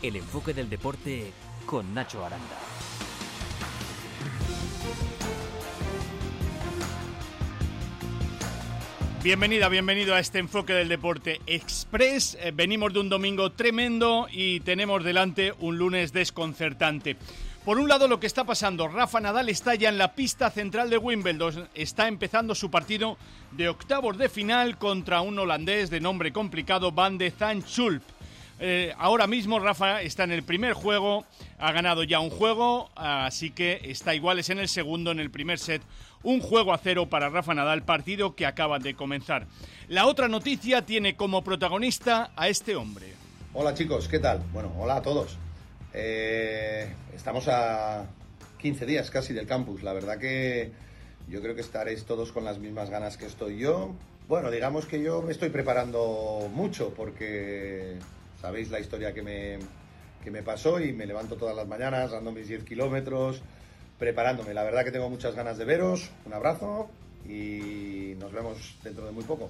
El enfoque del deporte con Nacho Aranda. Bienvenido a este enfoque del deporte express. Venimos de un domingo tremendo y tenemos delante un lunes desconcertante. Por un lado, lo que está pasando, Rafa Nadal está ya en la pista central de Wimbledon, está empezando su partido de octavos de final contra un holandés de nombre complicado, Van de Zandschulp. Ahora mismo Rafa está en el primer juego, ha ganado ya un juego, así que está iguales en el segundo, en el primer set, 1-0 para Rafa Nadal, partido que acaba de comenzar. La otra noticia tiene como protagonista a este hombre. Hola chicos, ¿qué tal? Bueno, hola a todos. Estamos a 15 días casi del campus, la verdad que yo creo que estaréis todos con las mismas ganas que estoy yo. Bueno, digamos que yo me estoy preparando mucho porque sabéis la historia que me pasó y me levanto todas las mañanas, ando mis 10 kilómetros, preparándome. La verdad que tengo muchas ganas de veros, un abrazo y nos vemos dentro de muy poco.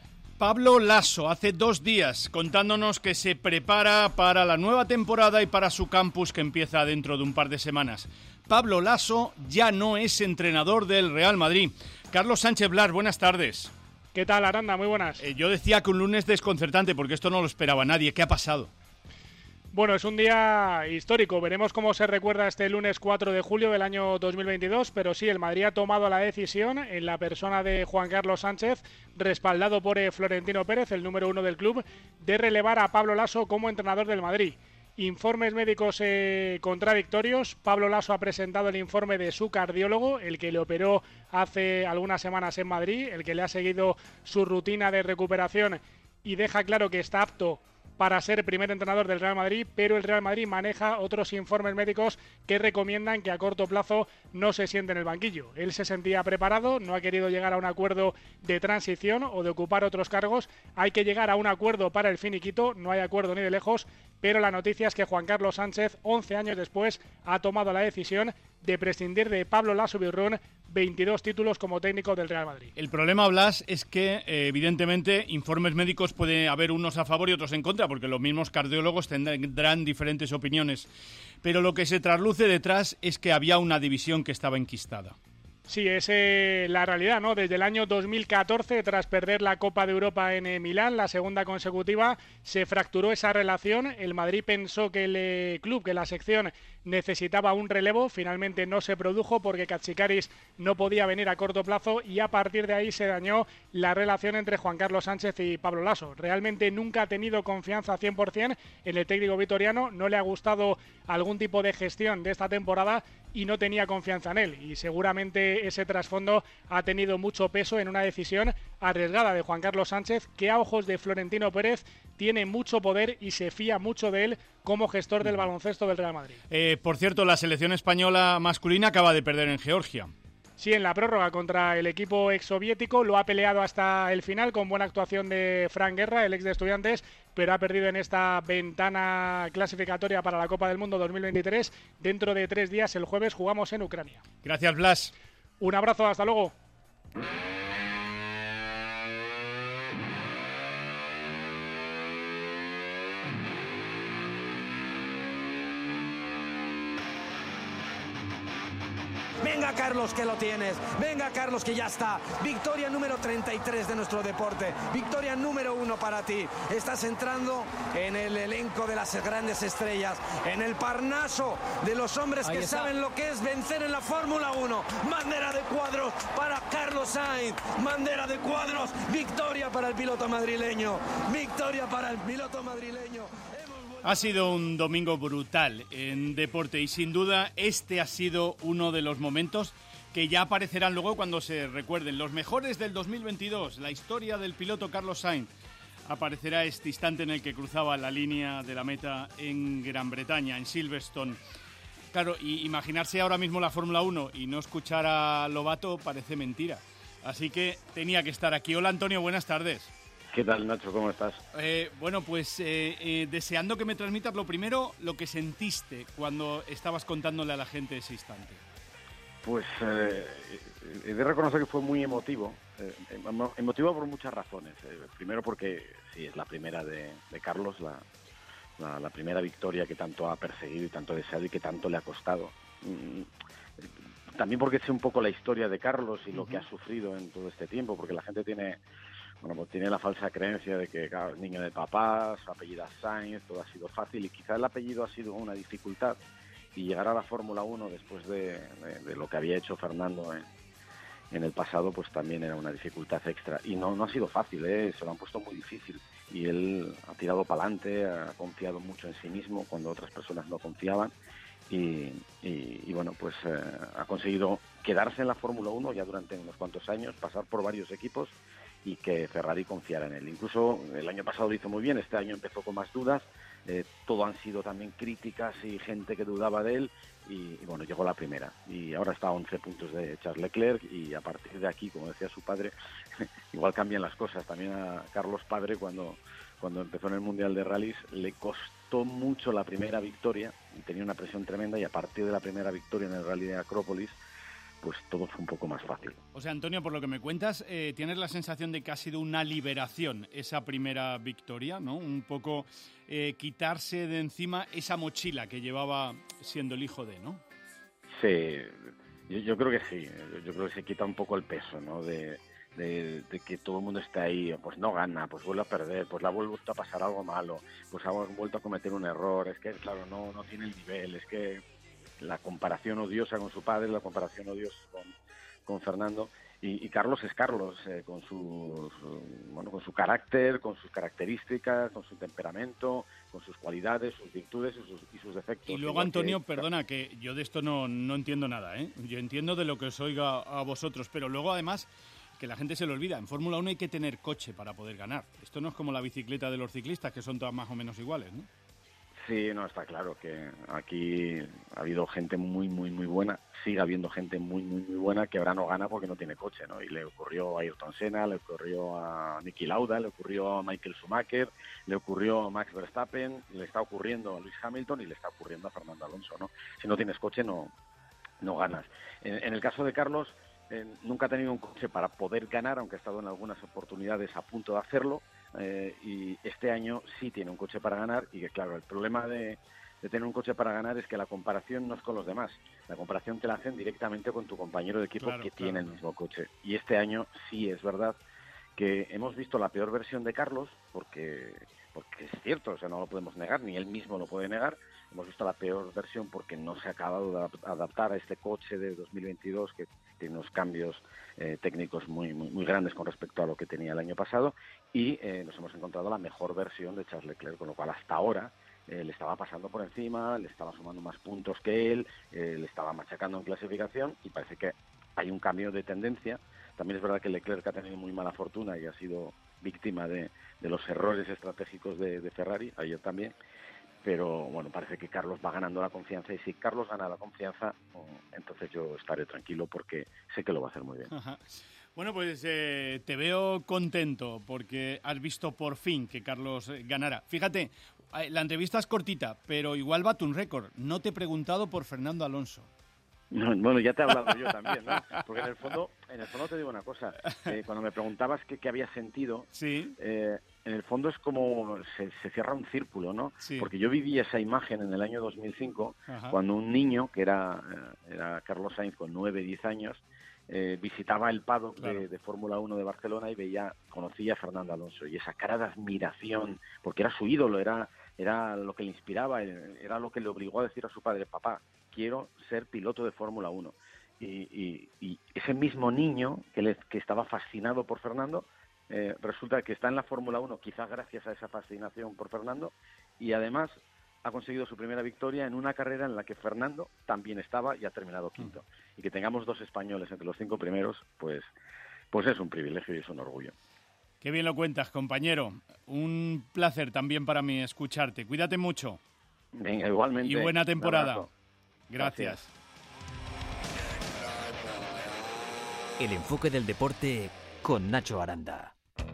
Pablo Laso, hace 2 días, contándonos que se prepara para la nueva temporada y para su campus que empieza dentro de un par de semanas. Pablo Laso ya no es entrenador del Real Madrid. Carlos Sánchez Blas, buenas tardes. ¿Qué tal, Aranda? Muy buenas. Yo decía que un lunes desconcertante porque esto no lo esperaba nadie. ¿Qué ha pasado? Bueno, es un día histórico. Veremos cómo se recuerda este lunes 4 de julio del año 2022, pero sí, el Madrid ha tomado la decisión en la persona de Juan Carlos Sánchez, respaldado por Florentino Pérez, el número 1 del club, de relevar a Pablo Laso como entrenador del Madrid. Informes médicos contradictorios. Pablo Laso ha presentado el informe de su cardiólogo, el que le operó hace algunas semanas en Madrid, el que le ha seguido su rutina de recuperación y deja claro que está apto para ser primer entrenador del Real Madrid, pero el Real Madrid maneja otros informes médicos que recomiendan que a corto plazo no se siente en el banquillo. Él se sentía preparado, no ha querido llegar a un acuerdo de transición o de ocupar otros cargos. Hay que llegar a un acuerdo para el finiquito, no hay acuerdo ni de lejos, pero la noticia es que Juan Carlos Sánchez, 11 años después, ha tomado la decisión de prescindir de Pablo Laso Birrún, 22 títulos como técnico del Real Madrid. El problema, Blas, es que evidentemente informes médicos puede haber unos a favor y otros en contra, porque los mismos cardiólogos tendrán diferentes opiniones. Pero lo que se trasluce detrás es que había una división que estaba enquistada. Sí, es la realidad, ¿no? Desde el año 2014, tras perder la Copa de Europa en Milán, la segunda consecutiva, se fracturó esa relación. El Madrid pensó que el club, que la sección necesitaba un relevo. Finalmente no se produjo porque Katsikaris no podía venir a corto plazo y a partir de ahí se dañó la relación entre Juan Carlos Sánchez y Pablo Laso. Realmente nunca ha tenido confianza 100% en el técnico vitoriano. No le ha gustado algún tipo de gestión de esta temporada y no tenía confianza en él, y seguramente ese trasfondo ha tenido mucho peso en una decisión arriesgada de Juan Carlos Sánchez, que a ojos de Florentino Pérez tiene mucho poder y se fía mucho de él como gestor del baloncesto del Real Madrid. Por cierto, la selección española masculina acaba de perder en Georgia. Sí, en la prórroga contra el equipo exsoviético, lo ha peleado hasta el final con buena actuación de Fran Guerra, el ex de Estudiantes, pero ha perdido en esta ventana clasificatoria para la Copa del Mundo 2023. Dentro de 3 días, el jueves, jugamos en Ucrania. Gracias, Blas. Un abrazo, hasta luego. Venga Carlos, que lo tienes, venga Carlos, que ya está, victoria número 33 de nuestro deporte, victoria número 1 para ti, estás entrando en el elenco de las grandes estrellas, en el Parnaso de los hombres que saben lo que es vencer en la Fórmula 1, bandera de cuadros para Carlos Sainz, bandera de cuadros, victoria para el piloto madrileño, victoria para el piloto madrileño. Ha sido un domingo brutal en deporte y sin duda este ha sido uno de los momentos que ya aparecerán luego cuando se recuerden los mejores del 2022, la historia del piloto Carlos Sainz. Aparecerá este instante en el que cruzaba la línea de la meta en Gran Bretaña, en Silverstone. Claro, y imaginarse ahora mismo la Fórmula 1 y no escuchar a Lobato parece mentira. Así que tenía que estar aquí. Hola Antonio, buenas tardes. ¿Qué tal, Nacho? ¿Cómo estás? Bueno, pues deseando que me transmitas lo primero, lo que sentiste cuando estabas contándole a la gente ese instante. Pues he de reconocer que fue muy emotivo. Emotivo por muchas razones. Primero porque sí, es la primera de Carlos, la primera victoria que tanto ha perseguido y tanto ha deseado y que tanto le ha costado. También porque sé un poco la historia de Carlos y lo que ha sufrido en todo este tiempo, porque la gente tiene la falsa creencia de que, claro, es niño de papá, su apellido es Sainz, todo ha sido fácil, y quizá el apellido ha sido una dificultad, y llegar a la Fórmula 1 después de lo que había hecho Fernando en el pasado, pues también era una dificultad extra, y no ha sido fácil, se lo han puesto muy difícil, y él ha tirado para adelante, ha confiado mucho en sí mismo cuando otras personas no confiaban, y bueno, pues ha conseguido quedarse en la Fórmula 1 ya durante unos cuantos años, pasar por varios equipos y que Ferrari confiara en él. Incluso el año pasado lo hizo muy bien, este año empezó con más dudas, todo han sido también críticas y gente que dudaba de él, y bueno, llegó la primera y ahora está a 11 puntos de Charles Leclerc, y a partir de aquí, como decía su padre, igual cambian las cosas. También a Carlos padre, cuando empezó en el Mundial de Rallys, le costó mucho la primera victoria y tenía una presión tremenda, y a partir de la primera victoria en el Rally de Acrópolis, pues todo fue un poco más fácil. O sea, Antonio, por lo que me cuentas, tienes la sensación de que ha sido una liberación esa primera victoria, ¿no? Un poco quitarse de encima esa mochila que llevaba siendo el hijo de, ¿no? Sí, yo creo que sí. Yo creo que se quita un poco el peso, ¿no? De que todo el mundo esté ahí, pues no gana, pues vuelve a perder, pues le ha vuelto a pasar algo malo, pues ha vuelto a cometer un error, es que, claro, no tiene el nivel, es que la comparación odiosa con su padre, la comparación odiosa con Fernando, y Carlos es Carlos, con su carácter, con sus características, con su temperamento, con sus cualidades, sus virtudes y sus defectos. Y luego, Antonio, perdona, que yo de esto no entiendo nada, ¿eh? Yo entiendo de lo que os oiga a vosotros, pero luego además que la gente se lo olvida, en Fórmula 1 hay que tener coche para poder ganar. Esto no es como la bicicleta de los ciclistas, que son todas más o menos iguales, ¿no? Sí, no, está claro que aquí ha habido gente muy, muy, muy buena, sigue habiendo gente muy, muy, muy buena que ahora no gana porque no tiene coche, ¿no? Y le ocurrió a Ayrton Senna, le ocurrió a Niki Lauda, le ocurrió a Michael Schumacher, le ocurrió a Max Verstappen, le está ocurriendo a Lewis Hamilton y le está ocurriendo a Fernando Alonso, ¿no? Si no tienes coche no ganas. En el caso de Carlos, nunca ha tenido un coche para poder ganar, aunque ha estado en algunas oportunidades a punto de hacerlo, y este año sí tiene un coche para ganar, y que claro, el problema de tener un coche para ganar es que la comparación no es con los demás, la comparación te la hacen directamente con tu compañero de equipo tiene el mismo coche, y este año sí es verdad que hemos visto la peor versión de Carlos, porque es cierto, o sea, no lo podemos negar, ni él mismo lo puede negar. Hemos visto la peor versión porque no se ha acabado de adaptar a este coche de 2022 que tiene unos cambios técnicos muy, muy, muy grandes con respecto a lo que tenía el año pasado, y nos hemos encontrado la mejor versión de Charles Leclerc, con lo cual hasta ahora le estaba pasando por encima, le estaba sumando más puntos que él, le estaba machacando en clasificación, y parece que hay un cambio de tendencia. También es verdad que Leclerc ha tenido muy mala fortuna y ha sido víctima de los errores estratégicos de Ferrari, ayer también, pero bueno, parece que Carlos va ganando la confianza, y si Carlos gana la confianza, entonces yo estaré tranquilo porque sé que lo va a hacer muy bien. Ajá. Bueno, pues te veo contento porque has visto por fin que Carlos ganará. Fíjate, la entrevista es cortita, pero igual bate un récord. No te he preguntado por Fernando Alonso. Bueno, ya te he hablado yo también, ¿no? Porque en el fondo te digo una cosa. Cuando me preguntabas qué había sentido, sí. En el fondo es como se cierra un círculo, ¿no? Sí. Porque yo viví esa imagen en el año 2005, Ajá. cuando un niño, que era Carlos Sainz con 9, 10 años, visitaba el paddock de Fórmula 1 de Barcelona y conocía a Fernando Alonso. Y esa cara de admiración, porque era su ídolo, era lo que le inspiraba, era lo que le obligó a decir a su padre: papá, quiero ser piloto de Fórmula 1. Y ese mismo niño que estaba fascinado por Fernando, resulta que está en la Fórmula 1 quizás gracias a esa fascinación por Fernando, y además ha conseguido su primera victoria en una carrera en la que Fernando también estaba y ha terminado quinto. Y que tengamos 2 españoles entre los 5 primeros, pues es un privilegio y es un orgullo. Qué bien lo cuentas, compañero. Un placer también para mí escucharte. Cuídate mucho. Venga, igualmente. Y buena temporada. Gracias. El enfoque del deporte con Nacho Aranda.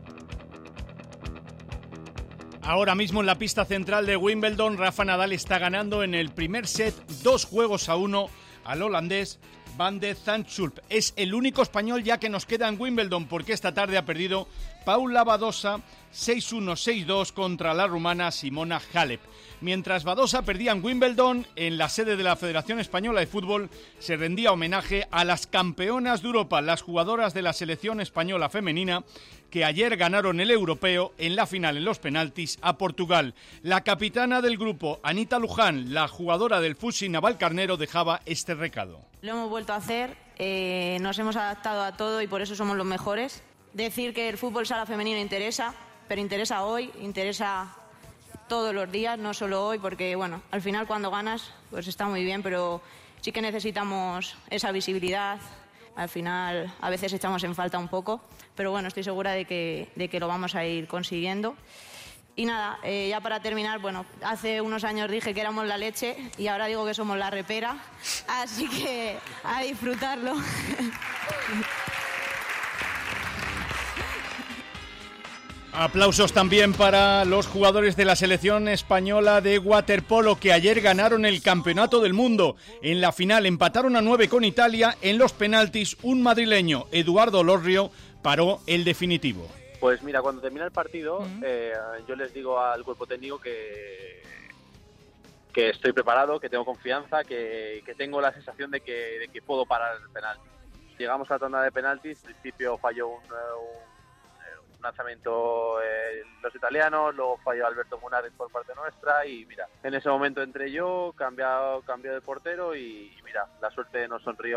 Ahora mismo en la pista central de Wimbledon, Rafa Nadal está ganando en el primer set 2-1 al holandés Van de Zandschulp. Es el único español ya que nos queda en Wimbledon, porque esta tarde ha perdido Paula Badosa 6-1-6-2 contra la rumana Simona Halep. Mientras Badosa perdía en Wimbledon, en la sede de la Federación Española de Fútbol se rendía homenaje a las campeonas de Europa, las jugadoras de la selección española femenina, que ayer ganaron el europeo en la final en los penaltis a Portugal. La capitana del grupo, Anita Luján, la jugadora del Fusi Navalcarnero, dejaba este recado. Lo hemos vuelto a hacer, nos hemos adaptado a todo y por eso somos los mejores. Decir que el fútbol sala femenino interesa, pero interesa hoy, interesa todos los días, no solo hoy, porque bueno, al final cuando ganas pues está muy bien, pero sí que necesitamos esa visibilidad. Al final a veces echamos en falta un poco, pero bueno, estoy segura de que lo vamos a ir consiguiendo. Y nada, ya para terminar, bueno, hace unos años dije que éramos la leche y ahora digo que somos la repera, así que a disfrutarlo. Aplausos también para los jugadores de la selección española de waterpolo, que ayer ganaron el Campeonato del Mundo. En la final empataron a 9 con Italia. En los penaltis, un madrileño, Eduardo Lorrio, paró el definitivo. Pues mira, cuando termina el partido, yo les digo al cuerpo técnico que estoy preparado, que tengo confianza, que tengo la sensación de que puedo parar el penalti. Llegamos a la tanda de penaltis, al principio falló un lanzamiento los italianos, luego falló Alberto Munares por parte nuestra y mira, en ese momento entré yo, cambio de portero y mira, la suerte nos sonrió.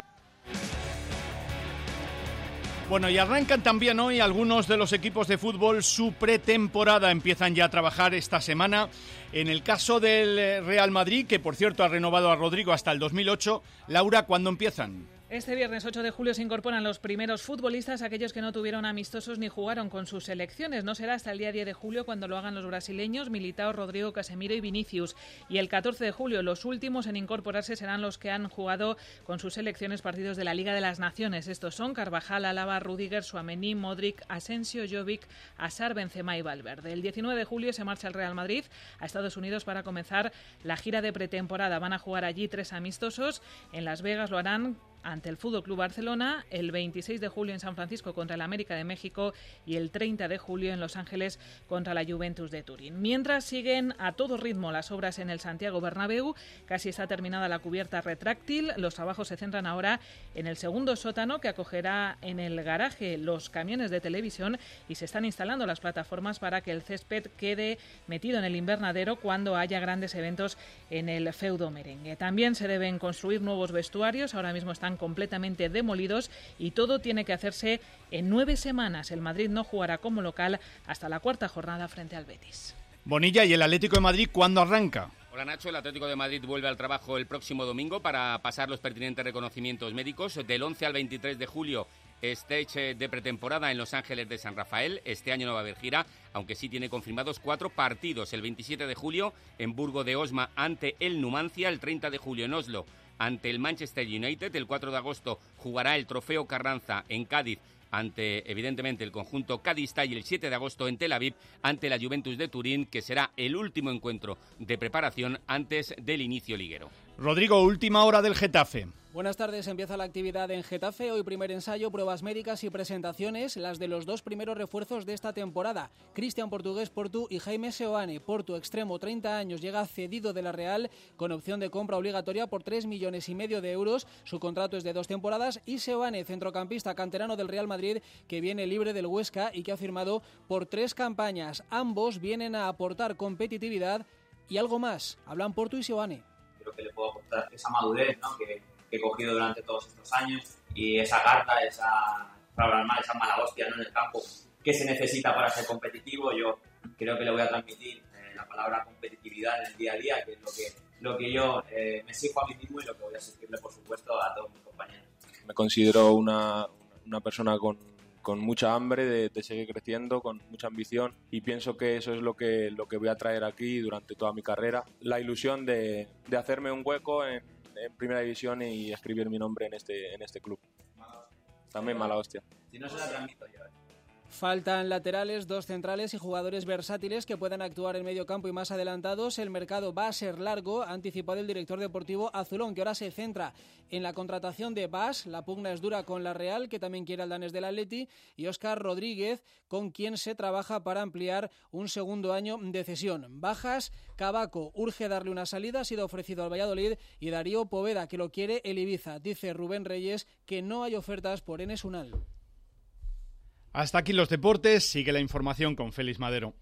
Bueno, y arrancan también hoy algunos de los equipos de fútbol su pretemporada. Empiezan ya a trabajar esta semana. En el caso del Real Madrid, que por cierto ha renovado a Rodrigo hasta el 2008, Laura, ¿cuándo empiezan? Este viernes 8 de julio se incorporan los primeros futbolistas, aquellos que no tuvieron amistosos ni jugaron con sus selecciones. No será hasta el día 10 de julio cuando lo hagan los brasileños, Militao, Rodrigo, Casemiro y Vinicius. Y el 14 de julio los últimos en incorporarse serán los que han jugado con sus selecciones partidos de la Liga de las Naciones. Estos son Carvajal, Alaba, Rüdiger, Tchouaméni, Modric, Asensio, Jovic, Hazard, Benzema y Valverde. El 19 de julio se marcha el Real Madrid a Estados Unidos para comenzar la gira de pretemporada. Van a jugar allí 3 amistosos. En Las Vegas lo harán ante el Fútbol Club Barcelona, el 26 de julio en San Francisco contra el América de México y el 30 de julio en Los Ángeles contra la Juventus de Turín. Mientras siguen a todo ritmo las obras en el Santiago Bernabéu, casi está terminada la cubierta retráctil. Los trabajos se centran ahora en el segundo sótano que acogerá en el garaje los camiones de televisión y se están instalando las plataformas para que el césped quede metido en el invernadero cuando haya grandes eventos en el feudo merengue. También se deben construir nuevos vestuarios, ahora mismo están completamente demolidos y todo tiene que hacerse en 9 semanas. El Madrid no jugará como local hasta la 4ª jornada frente al Betis. Bonilla, ¿y el Atlético de Madrid cuándo arranca? Hola Nacho, el Atlético de Madrid vuelve al trabajo el próximo domingo para pasar los pertinentes reconocimientos médicos. Del 11 al 23 de julio, stage de pretemporada en Los Ángeles de San Rafael. Este año no va a haber gira, aunque sí tiene confirmados 4 partidos. El 27 de julio en Burgo de Osma ante el Numancia, el 30 de julio en Oslo ante el Manchester United, el 4 de agosto jugará el Trofeo Carranza en Cádiz ante, evidentemente, el conjunto cadista y el 7 de agosto en Tel Aviv ante la Juventus de Turín, que será el último encuentro de preparación antes del inicio liguero. Rodrigo, última hora del Getafe. Buenas tardes, empieza la actividad en Getafe. Hoy primer ensayo, pruebas médicas y presentaciones, las de los 2 primeros refuerzos de esta temporada. Cristian Portugués Portu y Jaime Seoane. Portu, extremo, 30 años, llega cedido de la Real con opción de compra obligatoria por 3,5 millones de euros. Su contrato es de 2 temporadas. Y Seoane, centrocampista canterano del Real Madrid, que viene libre del Huesca y que ha firmado por 3 campañas. Ambos vienen a aportar competitividad y algo más. Hablan Portu y Seoane. Creo que le puedo aportar esa madurez, ¿no?, que he cogido durante todos estos años y esa garra, esa mala hostia, ¿no?, en el campo que se necesita para ser competitivo. Yo creo que le voy a transmitir la palabra competitividad en el día a día, que es lo que yo me exijo a mí mismo y lo que voy a exigirle, por supuesto, a todos mis compañeros. Me considero una persona con mucha hambre de seguir creciendo, con mucha ambición, y pienso que eso es lo que voy a traer aquí durante toda mi carrera. La ilusión de hacerme un hueco en Primera División y escribir mi nombre en este club. También mala hostia. Si no se la transmito yo. Faltan laterales, 2 centrales y jugadores versátiles que puedan actuar en medio campo y más adelantados. El mercado va a ser largo, ha anticipado el director deportivo azulón, que ahora se centra en la contratación de Bas. La pugna es dura con la Real, que también quiere al danés del Atleti, y Óscar Rodríguez, con quien se trabaja para ampliar un segundo año de cesión. Bajas, Cabaco urge darle una salida, ha sido ofrecido al Valladolid, y Darío Poveda, que lo quiere el Ibiza. Dice Rubén Reyes que no hay ofertas por Enes Unal. Hasta aquí los deportes, sigue la información con Félix Madero.